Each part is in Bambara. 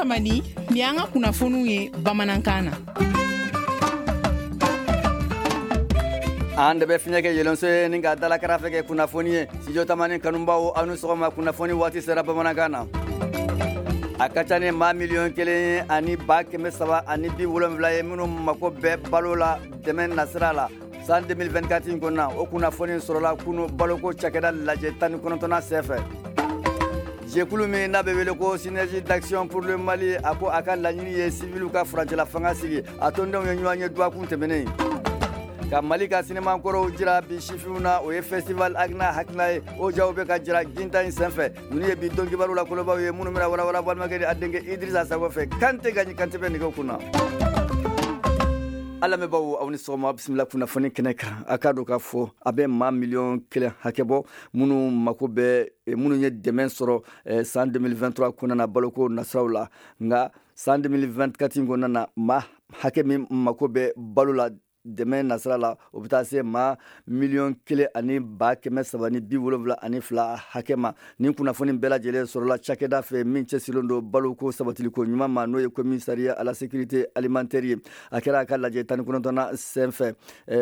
famani ni an ka kunnafoniw ye bamanankan na. An de bɛ fiɲɛ kɛ yɛlɛnso ye ni ka dalakarafe kɛ kunnafoni ye studio tamani kanubaw aw ni sɔgɔma kunnafoni waati sera bamanankan na. A ka ca ni maa miliyɔn 1 ani 370,000 ye minnu mako bɛɛ balo la dɛmɛ nasira la. San 2024 in kɔnɔna o kunnafoni sɔrɔla kunu baloko cakɛda lajɛ 19nan senfɛ. Jɛkulu min n'a bɛ wele ko Synergie d'Action pour le Mali a ko a ka laɲini ye civil ka furancɛla fanga sigi a tɔndenw ye ɲɔgɔn ye duwakun tɛmɛnen. Ka Mali ka sinema kɔrɔw jira bi sifiw na o ye festival Agna Hakina ye o jaw bɛ ka jira ginta in senfɛ ninnu ye bi dɔnkibaru la kolobaw ye minnu bɛna walawala balimakɛ a denkɛ Idrissa Sago fɛ Kante Gaɲi Kante bɛ nɛgɛw kunna. Ala mɛbaw aw ni sɔgɔma bisimila kunnafoni kɛnɛ kan a ka don k'a fɔ a bɛ maa miliyɔn 1 hakɛ bɔ minnu mako bɛ minnu ye dɛmɛ sɔrɔ san 2023 kɔnɔna baloko nasiraw la nka san 2024 kɔnɔna na maa hakɛ min mako bɛ balo la dɛmɛ nasira la o bɛ taa se maa miliyɔn 1 ani 372,000 hakɛ ma nin kunnafoni bɛɛ lajɛlen sɔrɔla cakɛda fɛ min cɛsirilen don baloko sabatiliko ɲuman ma n'o ye commissariat à la sécurité alimentaire ye a kɛra a ka lajɛ 19nan senfɛ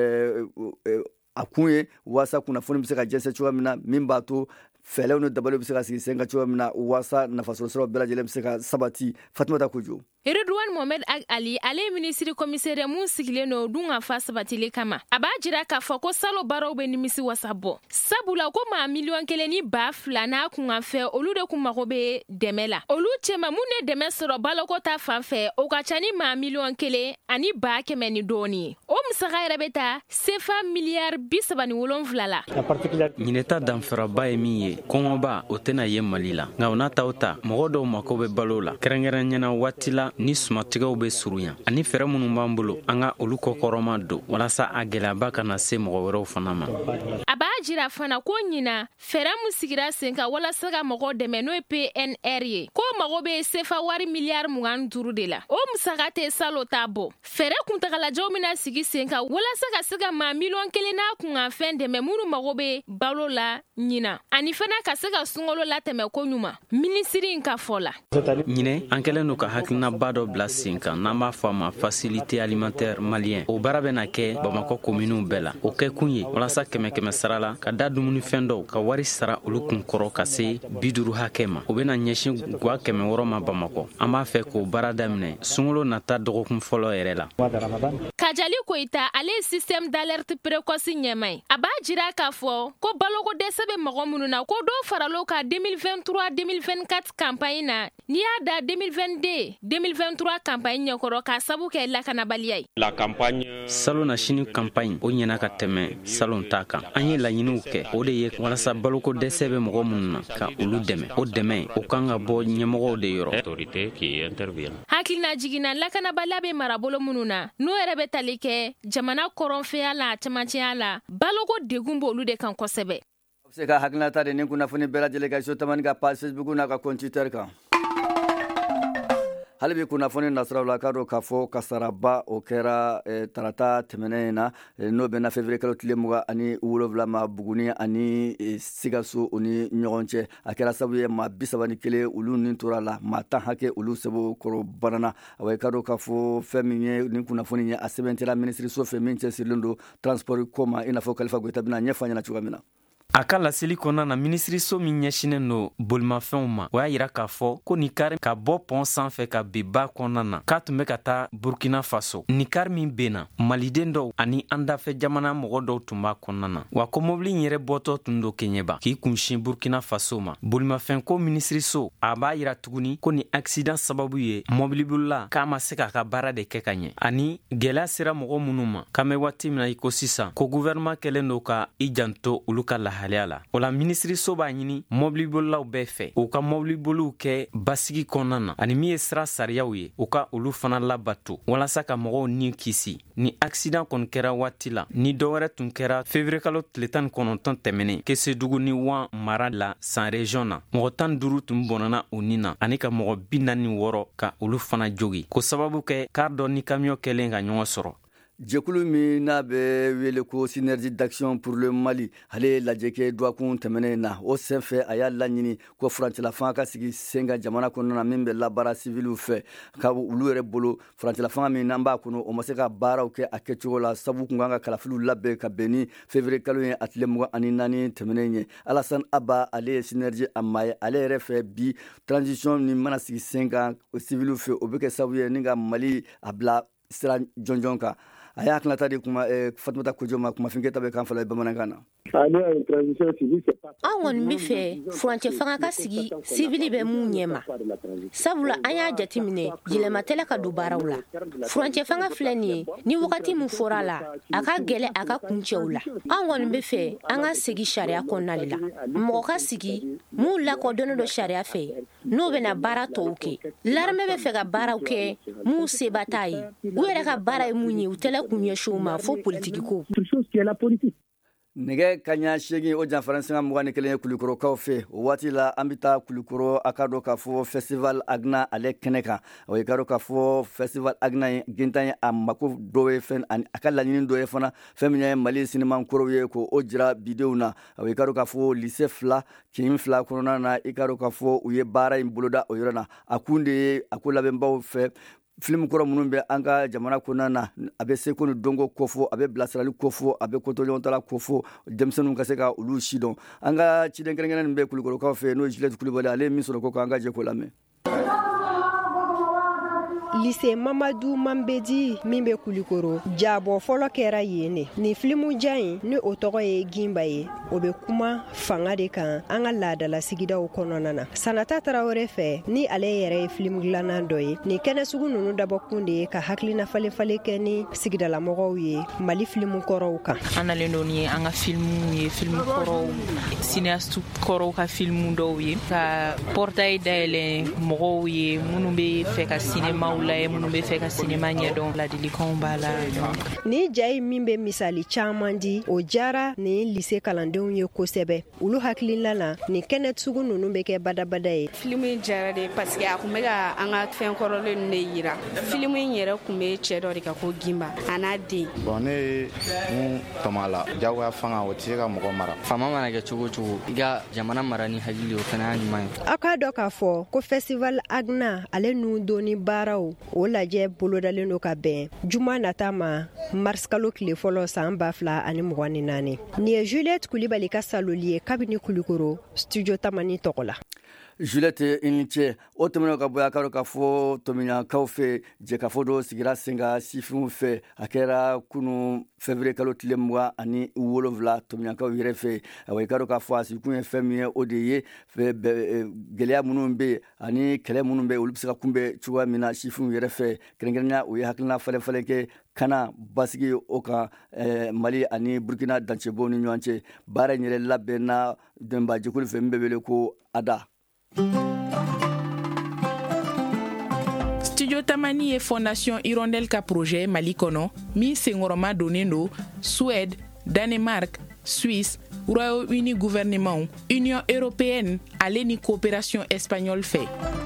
a kun ye waasa kunnafoni bɛ se ka jɛsɛ cogoya min na min b'a to fɛlɛw ni dabaliw bɛ se ka sigi sen kan cogoya min na waasa nafasɔrɔsiraw bɛɛ lajɛlen bɛ se ka sabati. Fatumata Kojo. Redouane Mohamed Ag Ali ale ministre commissaire mun sigilen no dun ka fa sabatile kama a b'a jira k'a fɔ ko salo baaraw bɛ nimisi wasa bɔ sabula ko maa miliyɔn 1 ni 2,000 n'a kun ka fɛ olu de kun mago bɛ dɛmɛ la olu cɛma mun ne dɛmɛ sɔrɔ baloko ta fan fɛ o ka ca ni maa miliyɔn 1 ani 100,000 ni dɔɔni o musaka yɛrɛ bɛ ta CFA miliyari 37 la. Ɲinɛta danfaraba ye min ye kɔngɔba o tɛna ye Mali la nka o n'a ta o ta mɔgɔ dɔw mako bɛ balo la kɛrɛnkɛrɛnɲɛna waati la ni sumatigɛw bɛ surunya ani fɛɛrɛ minnu b'an bolo an ka olu kɔkɔrɔma don walasa a gɛlɛyaba kana se mɔgɔ wɛrɛw fana ma. A b'a jira fana ko ɲina fɛɛrɛ min sigira sen kan walasa ka mɔgɔ dɛmɛ n'o ye PNR ye ko mago bɛ CFA wari miliyari 25 de la o musaka tɛ salo t'a bɔ fɛɛrɛ kuntagalajanw bɛna sigi sen kan walasa ka se ka maa miliyɔn 1 n'a kun ka fɛn dɛmɛ minnu mago bɛ balo la ɲina ani fana ka se ka sunkalo latɛmɛ ko ɲuman minisiri in ka fɔ la. Ɲinɛ an kɛlen don ka hakilinaba dɔ bila sen kan n'an b'a fɔ a ma facilité alimentaire malien o baara bɛna kɛ Bamakɔ kominiw bɛɛ la o kɛ kun ye walasa 100 sara la ka da dumunifɛn dɔw ka wari sara olu kun kɔrɔ ka se 50 hakɛ ma o bɛna ɲɛsin guwa 100 ma Bamakɔ an b'a fɛ k'o baara daminɛ sunkalo nata dɔgɔkun fɔlɔ yɛrɛ la. Kajali Koyita ale ye système d'alerte précoce ɲɛma ye a b'a jira k'a fɔ ko baloko dɛsɛ bɛ mɔgɔ minnu na ko dɔw faralo ka 2023-2024 campagne na n'i y'a da 2022-2023 campagne ɲɛkɔrɔ k'a sabu kɛ lakanabaliya ye. Salon na sini campagne o ɲɛna ka tɛmɛ salon ta kan an ye laɲiniw kɛ o de ye walasa baloko dɛsɛ bɛ mɔgɔ minnu na ka olu dɛmɛ o dɛmɛ o kan ka bɔ ɲɛmɔgɔw de yɔrɔ. Hakilina jiginna lakanabaliya bɛ marabolo minnu na n'o yɛrɛ bɛ tali kɛ jamana kɔrɔnfɛya la cɛmancɛya la baloko degun b'olu de kan kosɛbɛ. Se ka hakilinata de nin kunnafoni bɛɛ lajɛlen ka so tamani ka page Facebook n'a ka compte Twitter kan. Hali bi kunnafoni nasiraw la k'a dɔn k'a fɔ kasaraba o kɛra tarata tɛmɛnen in na n'o bɛnna février kalo tile 27 ma Buguni ani Sikaso o ni ɲɔgɔn cɛ a kɛra sababu ye maa 31 olu nin tora la maa 10 hakɛ olu sɛbɛn kɔrɔ banana a k'a dɔn k'a fɔ fɛn min ye nin kunnafoni ye a sɛbɛntɛla minisiriso fɛ min cɛsirilen don transport ko ma i n'a fɔ Kalifa Goyita bɛna ɲɛfɔ an ɲɛna cogoya min na. A ka laseli kɔnɔna na minisiriso min ɲɛsinen don bolimafɛnw ma o y'a yira k'a fɔ ko nin kari ka bɔ pɔn sanfɛ ka bin ba kɔnɔna na k'a tun bɛ ka taa Burkina Faso nin kari min benna maliden dɔw ani an dafɛ jamana mɔgɔ dɔw tun b'a kɔnɔna na wa ko mobili in yɛrɛ bɔtɔ tun don Keɲeba k'i kunsin Burkina Faso ma bolimafɛnko minisiriso a b'a yira tuguni ko ni accident sababu ye mobilibolila k'a ma se k'a ka baara de kɛ ka ɲɛ ani gɛlɛya sera mɔgɔ minnu ma k'an bɛ waati min na i ko sisan ko gouvernement kɛlen don ka i janto olu ka lahalaya la o la minisiriso b'a ɲini mobilibolilaw bɛɛ fɛ u ka mobiliboliw kɛ basigi kɔnɔna na ani min ye sira sariyaw ye u ka olu fana labato walasa ka mɔgɔw ni kisi ni accident kɔni kɛra waati la ni dɔwɛrɛ tun kɛra février kalo tile 19 tɛmɛnen Kesedugu ni Wan mara la San région na mɔgɔ 15 tun bɔnana u ni na ani ka mɔgɔ 46 ka olu fana jogi ko sababu kɛ car dɔ ni camion kɛlen ka ɲɔgɔn sɔrɔ. jɛkulu min n'a bɛ wele ko synergie d'action pour le Mali ale lajɛ kɛ duwakun tɛmɛnen na o senfɛ a y'a laɲini ko furancɛla fanga ka sigi sen kan jamana kɔnɔna na min bɛ labaara civiliw fɛ ka olu yɛrɛ bolo furancɛla fanga min n'an b'a kɔnɔ o ma se ka baaraw kɛ a kɛcogo la sabu kun kan ka kalafiliw labɛn ka bɛn ni février kalo ye a tile 24 tɛmɛnen ye. Alassane Abba ale ye synergie a maa ye ale yɛrɛ fɛ bi transition ni mana sigi sen kan o civiliw fɛ o bɛ kɛ sababu ye ni ka Mali a bila sira jɔnjɔn kan. A y'a hakilinata di kuma Fatumata Kojo ma kumafinkɛ ta bɛ kan fɔlɔ bamanankan na. An kɔni bɛ fɛ furancɛ fanga ka sigi sivili bɛ mun ɲɛma sabula an y'a jateminɛ yɛlɛma tɛla ka don baaraw la. Furancɛ fanga filɛ nin ye ni wagati min fɔra a la a ka gɛlɛ a ka kuncɛw la. An kɔni bɛ fɛ an ka segi sariya kɔnɔna de la. Mɔgɔ ka sigi mun lakɔdɔnnen don sariya fɛ n'o bɛna baara tɔw kɛ. L'armée bɛ fɛ ka baaraw kɛ mun seba t'a ye u yɛrɛ ka baara ye mun ye u tɛla kun ɲɛsin o ma fo politiki ko. Nɛgɛ kaɲa 8 o janfarin 21 ye Kulikorokaw fɛ o waati la an bɛ taa Kulikoro a ka dɔn k'a fɔ festival Agna ale kɛnɛ kan o ye ka dɔn k'a fɔ festival Agna ye gintan ye a mako dɔ ye fɛn a ka laɲini dɔ ye fana fɛn min ye Mali sinima kɔrɔw ye ko o jira bidenw na o ye ka dɔn k'a fɔ lycée 2 kin 2 kɔnɔna na i ka dɔn k'a fɔ u ye baara in boloda o yɔrɔ na a kun de ye a ko labɛnbaw fɛ film kɔrɔ minnu bɛ an ka jamana kɔnɔna na a bɛ seko ni dɔnko kofɔ a bɛ bilasirali kofɔ a bɛ kotɔɲɔgɔntala kofɔ denmisɛnninw ka se ka olu si dɔn an ka ciden kɛrɛnkɛrɛnnen bɛ Kulikorokaw fɛ n'o ye Juliette Kulibali ale ye min sɔrɔ ko an ka jɛ ko lamɛn. Lycée Mamadou Mambedi min bɛ Kulikoro jabɔ fɔlɔ kɛra yen ne ni filimu jan in ni o tɔgɔ ye Gimba ye o bɛ kuma fanga de kan an ka laadala sigidaw kɔnɔna na. Sanata Tarawele fɛ ni ale yɛrɛ ye filimu dilannan dɔ ye ni kɛnɛ sugu ninnu dabɔkun de ye ka hakilina falen-falen kɛ ni sigidalamɔgɔw ye Mali filimu kɔrɔw kan. An nalen don ni an ka filimu ye filimu kɔrɔw cinéaste kɔrɔw ka filimu dɔw ye ka portail dayɛlɛ mɔgɔw ye minnu bɛ fɛ ka cinéma la minnu bɛ fɛ ka cinéma ɲɛdɔn ladilikanw b'a la. Ni jayi min bɛ misali caman di o jara ni lycée kalandenw ye kosɛbɛ olu hakilila la ni kɛnɛ sugu ninnu bɛ kɛ badabada ye. Filimu jara de parce que a kun bɛ ka an ka fɛn kɔrɔlen de yira. Filimu in yɛrɛ kun bɛ cɛ dɔ de ka ko Gimba a n'a den. Bon ne ye mun tɔmɔ la jagoya fanga o tɛ se ka mɔgɔ mara. Fama mana kɛ cogo o cogo i ka jamana mara ni hakili o fana y'a ɲuman ye. A k'a dɔn k'a fɔ ko festival Agna ale n'u donni baaraw o lajɛ bolodalen do ka bɛn juma nata ma mars kalo tile fɔlɔ san 2024. Ni ye Juliette Kulibali ka saloli ye kabini Kulikoro studio Tamani tɔgɔ la. Juliette i ni ce o tɛmɛnen ka bɔ a ka dɔn k'a fɔ tomiɲakaw fɛ jɛkafɔ dɔ sigira sen kan sifinw fɛ a kɛra kunu février kalo tile 27 tomiɲakaw yɛrɛ fɛ i ka dɔn k'a fɔ a sigikun ye fɛn min ye o de ye gɛlɛya minnu bɛ ani kɛlɛ minnu bɛ olu bɛ se ka kunbɛn cogoya min na sifinw yɛrɛ fɛ kɛrɛnkɛrɛnnenya o ye hakilina falen-falen kɛ kana basigi o kan Mali ani Burkina dancɛbɔw ni ɲɔgɔn cɛ baara in yɛrɛ labɛnna dɛmɛba jɛkulu fɛ min bɛ wele ko ADA. Studio Tamani ye Fondation Hirondelle ka projet Mali kɔnɔ min senkɔrɔma donnen don Suède, Danemark, Suisse, Royaume-Uni gouvernement, Union européenne ale ni coopération espagnole fɛ.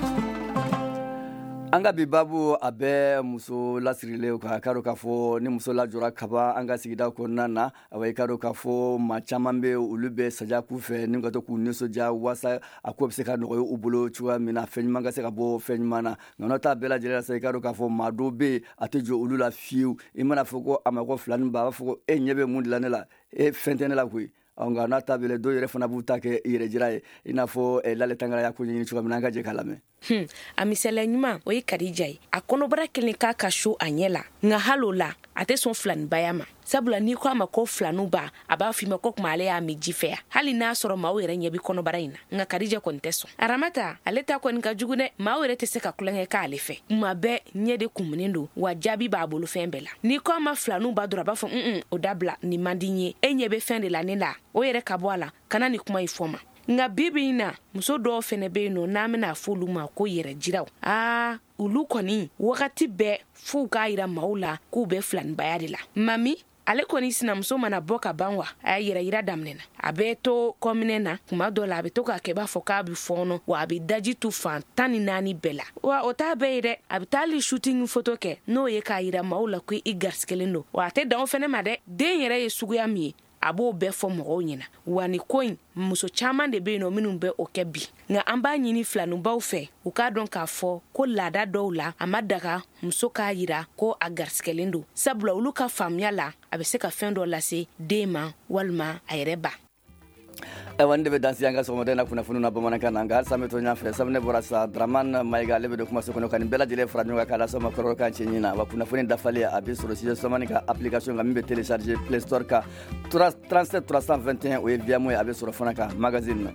An ka bi babu a bɛ muso lasirilen kan ka dɔn k'a fɔ ni muso lajɔra kaban an ka sigida kɔnɔna na i ka dɔn k'a fɔ maa caman bɛ olu bɛ sajak'u fɛ ni ka to k'u nisɔndiya waasa a ko bɛ se ka nɔgɔya u bolo cogoya min na fɛn ɲuman ka se ka bɔ fɛn ɲuman na nka n'o t'a bɛɛ lajɛlen la sa i ka dɔn k'a fɔ maa dɔw bɛ yen a tɛ jɔ olu la fiyewu i mana fɔ ko a ma ko filani ba a b'a fɔ ko e ɲɛ bɛ mun dilan ne la e fɛn tɛ ne la koyi nka n'a ta bɛlɛ dɔw yɛrɛ fana b'u ta kɛ yɛrɛ jira ye i n'a fɔ Lale Tangara y'a ko ɲɛɲini cogoya min na an ka jɛ k'a lamɛn. A misaliya ɲuman o ye Kadija ye a kɔnɔbara kelen k'a ka so a ɲɛ la nka hali o la a tɛ sɔn filanibaya ma sabula n'i ko a ma ko filanu ba a b'a f'i ma ko kuma ale y'a min ji fɛ yan hali n'a sɔrɔ maaw yɛrɛ ɲɛ bi kɔnɔbara in na nka Kadija kɔni tɛ sɔn Aramata ale ta kɔni ka jugu dɛ maaw yɛrɛ tɛ se ka kulonkɛ k'ale fɛ kuma bɛɛ ɲɛ de kumunen don wa jaabi b'a bolo fɛn bɛɛ la n'i ko a ma filanu ba dɔrɔn a b'a fɔ o dabila nin man di n ye e ɲɛ bɛ fɛn de la ne la o yɛrɛ ka bɔ a la kana nin kuma in fɔ ma nka bibi in na muso dɔw fɛnɛ bɛ yen nɔ n'an bɛna fɔ olu ma ko yɛrɛ jiraw olu kɔni wagati bɛɛ f'u k'a yira maaw la k'u bɛ filanibaya de la mami ale kɔni sinamuso mana bɔ ka ban wa a y'a yira daminɛna a bɛ to kɔminɛ na kuma dɔ la a bɛ to k'a kɛ b'a fɔ k'a bɛ fɔɔnɔ wa a bɛ daji tu fan 14 bɛɛ la wa o t'a bɛɛ ye dɛ a bɛ taa hali shooting photo kɛ n'o ye k'a yira maaw la ko i garisigɛlen don wa a tɛ dan o fɛnɛ ma dɛ den yɛrɛ ye suguya min ye a b'o bɛɛ fɔ mɔgɔw ɲɛna wa ni ko in muso caman de bɛ yen nɔ minnu bɛ o kɛ bi nka an b'a ɲini filanubaw fɛ u k'a dɔn k'a fɔ ko laada dɔw la a ma daga muso k'a yira ko a garisigɛlen don sabula olu ka faamuya la a bɛ se ka fɛn dɔ lase den ma walima a yɛrɛ ba. Ewan de be dansi anga so modena kuna fununa bamanankan nanga same to nya fe samne bora sa Draman maiga lebe de kuma so kono kan bela jile franyo ga kala so makoro kan chenyina wa kuna funi dafali abi so sije so manika application ga mbe télécharger Play Store ka 37 321 o via mo abi so fonaka magazine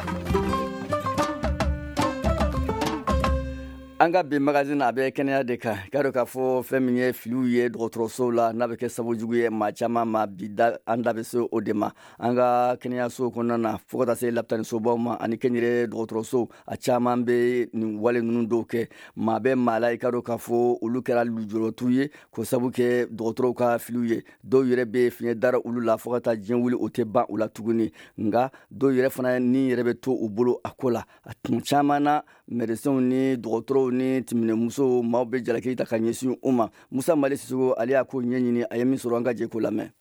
Anga bi magazine abe Kenya de ka karo ka fo feminye fluye drotroso la na be ke sabojuye ma chama ma bida anda be so odema anga Kenya so konana fokota se laptani so boma ani kenyire drotroso a chama be ni wale nunu doke ma be malaika ro ka fo ulu kera lujuro tuye ko sabuke drotro ka fluye do yere be finye dara ulu la fokata jenwuli oteba ula tuguni nga do yere fana ni yere be to ubolo akola chama na medecin ni drotro ni timine muso mawbe jalaki ta kanyesi uma musa malesiso ali ako nyenyini ayemi soronga je ko lame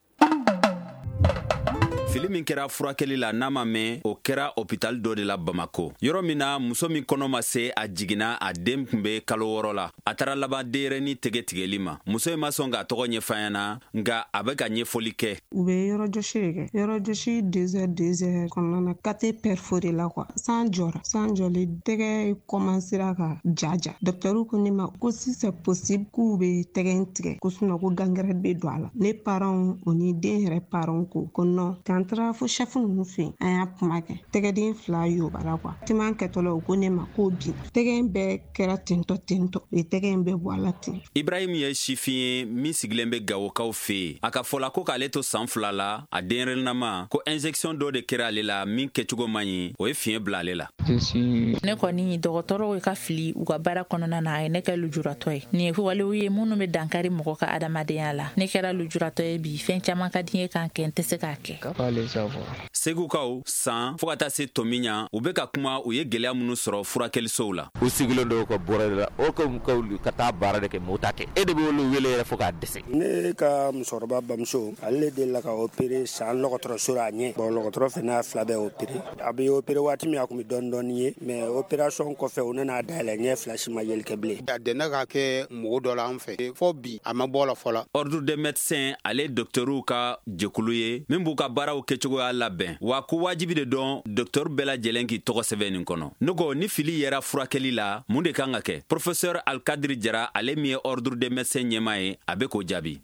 fili min kɛra furakɛli la n'a ma mɛn o kɛra hôpital dɔ de la Bamako yɔrɔ min na muso min kɔnɔ ma se a jiginna a den tun bɛ kalo 6 la a taara laban denyɛrɛni tigɛtigɛli ma muso in ma sɔn k'a tɔgɔ ɲɛfɔ an ɲɛna nka a bɛ ka ɲɛfɔli kɛ u bɛ yɔrɔjɔsi de kɛ yɔrɔjɔsi 2 heures kɔnɔna na kate perforé la quoi san jɔli tɛgɛ commencera ka jaja docteur ko ne ma ko si c'est possible k'u bɛ tɛgɛ tigɛ ko sinon ko gangɛrɛ bɛ don a la ne parents o ni den yɛrɛ parents ko non tantara fo chef ninnu fɛ an y'a kuma kɛ tɛgɛden 2 yobala quoi timan kɛtɔla o ko ne ma ko bi tɛgɛ bɛɛ kɛra tentɔ o ye tɛgɛ bɛɛ bɔ a la ten Ibrahim ye sifin ye min sigilen bɛ Gawokaw fɛ a ka fɔla ko k'ale to san 2 la a denyɛrɛninama ko injection dɔ de kɛra ale la min kɛcogo man ɲi o ye fiɲɛ bila ale la ne kɔni dɔgɔtɔrɔw ka fili u ka baara kɔnɔna na a ye ne kɛ lujuratɔ ye nin ye walew ye minnu bɛ dankari mɔgɔ ka adamadenya la ne kɛra lujuratɔ ye bi fɛn caman ka di ye k'an kɛ n tɛ se k'a kɛ Segukaw san fo ka taa se tomi ɲa u bɛ ka kuma u ye gɛlɛya minnu sɔrɔ furakɛlisow la u sigilen dɔw ka bɔra la o ka taa baara de kɛ mɔgɔ ta kɛ e de bɛ olu wele yɛrɛ fo k'a dɛsɛ ne ka musokɔrɔba bamuso ale de la ka opérer san dɔgɔtɔrɔso la a ɲɛ bon dɔgɔtɔrɔ fana 2 bɛ opérer a bɛ opérer waati min a kun bɛ dɔɔni ye mais opération kɔfɛ u nana dayɛlɛ ɲɛ 2 si ma yeli kɛ bilen a dɛnɛ ka kɛ mɔgɔ dɔ la an fɛ fo bi a ma bɔ la fɔlɔ ordre des médecins ale docteurw ka jɛkulu ye min b'u ka baaraw kɛcogoya labɛn wa ko wajibi de dɔn docteur bɛɛ lajɛlen k'i tɔgɔ sɛbɛn nin kɔnɔ ne ko ni fili yɛra furakɛli la mun de kan ka kɛ professeur Alkadiri Jara ale min ye ordre des médecins ɲɛma ye a bɛ k'o jaabi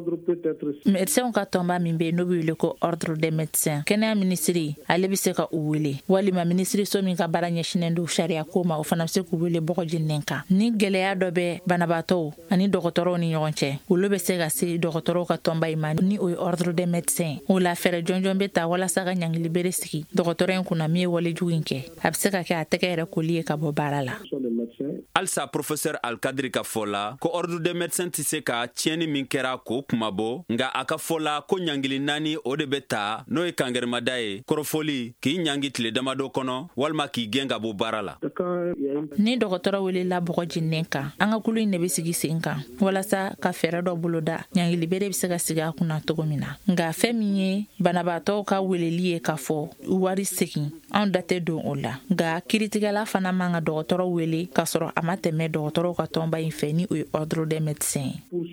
médecins ka tɔnba min bɛ yen n'o bɛ wele ko ordre des médecins kɛnɛya minisiri ale bɛ se ka u wele walima minisiri so min ka baara ɲɛsinnen don sariya ko ma o fana bɛ se k'u wele bɔgɔjinen kan ni gɛlɛya dɔ bɛ banabaatɔw ani dɔgɔtɔrɔw ni ɲɔgɔn cɛ olu bɛ se ka se dɔgɔtɔrɔw ka tɔnba in ma ni o ye ordre des médecins o la fɛɛrɛ jɔnjɔn bɛ ta walasa ka ɲangili bere sigi dɔgɔtɔrɔ in kunna min ye walejugu in kɛ a bɛ se ka kɛ a tɛgɛ yɛrɛ koli ye ka bɔ baara la halisa professeur Alkadiri ka fɔ la ko ordre des médecins tɛ se ka tiɲɛni min kɛra k'o kumabɔ nga a ka fɔ la ko ɲangili 4 o de bɛ ta n'o ye kangɛrɛmada ye kɔrɔfɔli k'i ɲangi tile damadɔ kɔnɔ walima k'i gɛn ka bɔ baara la ni dɔgɔtɔrɔ welela bɔgɔjinen kan an ka kulu in de bɛ sigi sen kan walasa ka fɛɛrɛ dɔ boloda ɲangili bere bɛ se ka sigi a kunna cogo min na nga fɛn min ye banabaatɔw ka weleli ye k'a fɔ wari segin anw da tɛ don o la nga kiritigɛla fana man ka dɔgɔtɔrɔ wele k'a sɔrɔ a ma tɛmɛ dɔgɔtɔrɔw ka tɔnba in fɛ ni o ye ordre des médecins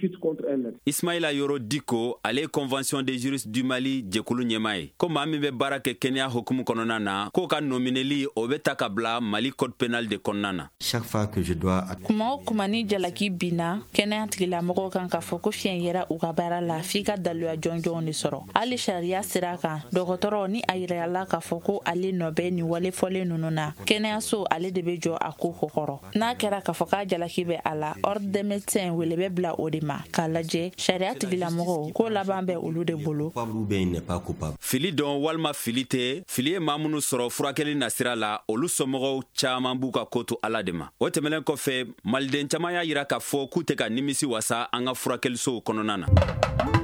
Ismaila Yoro Diko ale ye convention des juristes du Mali jɛkulu ɲɛma ye ko maa min bɛ baara kɛ kɛnɛya hukumu kɔnɔna na k'o ka nomineli o bɛ ta ka bila Mali code pénal de kɔnɔna na kuma o kuma ni jalaki binna kɛnɛya tigilamɔgɔw kan k'a fɔ ko fiɲɛ yɛra u ka baara la f'i ka daluya jɔnjɔnw de sɔrɔ hali sariya sira kan dɔgɔtɔrɔ ni a yirala k'a fɔ ko ale nɔ bɛ nin walefɔlen ninnu na kɛnɛyaso ale de bɛ jɔ a ko kɔkɔrɔ n'a kɛra k'a fɔ k'a jalaki bɛ a la ordre des médecins wele bɛ bila o de ma k'a lajɛ sariya tigilamɔgɔw ko laban bɛ olu de bolo fili dɔn walima fili tɛ fili ye maa minnu sɔrɔ furakɛli nasira la olu somɔgɔw caaman b'u ka ko to ala de ma o tɛmɛlen kɔfɛ maliden caman y'a yira k'a fɔ k'u tɛ ka nimisi wasa an ka furakɛlisow kɔnɔna na